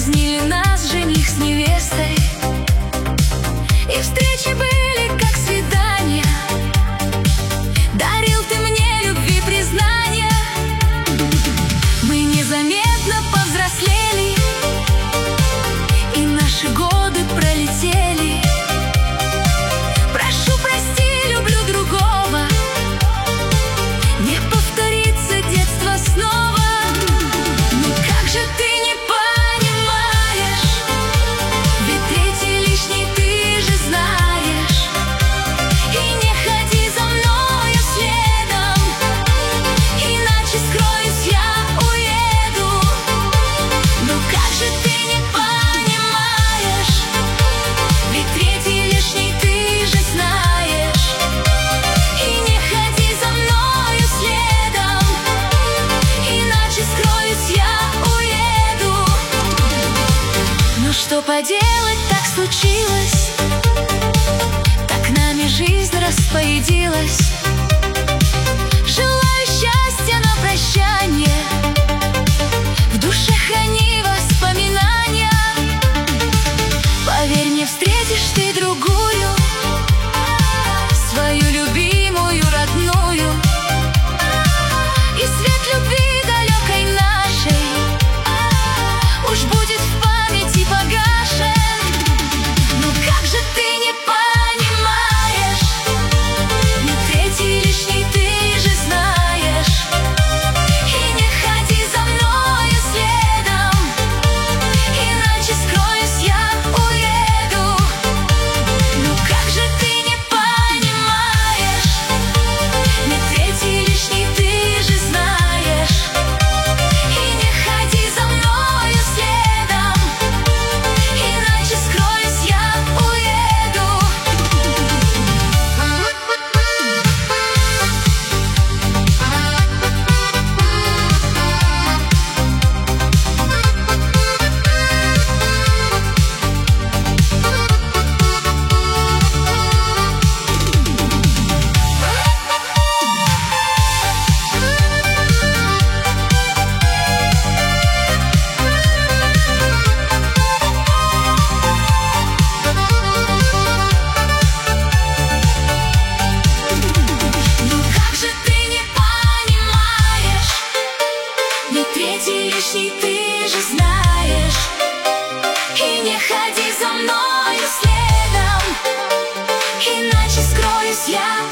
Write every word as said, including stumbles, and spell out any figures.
Соблазнили нас жених с невестой, и встречи были как свидания. Дарил ты мне любви признания. Мы незаметно повзрослели, и наши годы пролетели. Прошу, прости, люблю другого, не повторится детство снова. Ну как же ты не понимаешь, ведь третий лишний ты же знаешь. И не ходи за мною следом, иначе скроюсь, я уеду. Ну как же ты не понимаешь, ведь третий лишний ты же знаешь. И не ходи за мною следом, иначе скроюсь, я уеду. Ну что поделать, так случилось, так нами жизнь распорядилась. Желаю счастья на прощание, в душе храни воспоминания. Поверь, не встретишь ты другую, свою любимую, родную. И свет любви далекой нашей уж будет в памяти погашен. Ну как же ты не понимаешь, ведь третий лишний ты же знаешь. И не ходи за мною следом, иначе скроюсь, я уеду. Ну как же ты не понимаешь, ведь третий лишний ты же знаешь. И не ходи за мною следом, иначе скроюсь, я уеду. Ну как же ты не понимаешь, ведь третий лишний ты же знаешь. И не ходи за мною следом, иначе скроюсь, я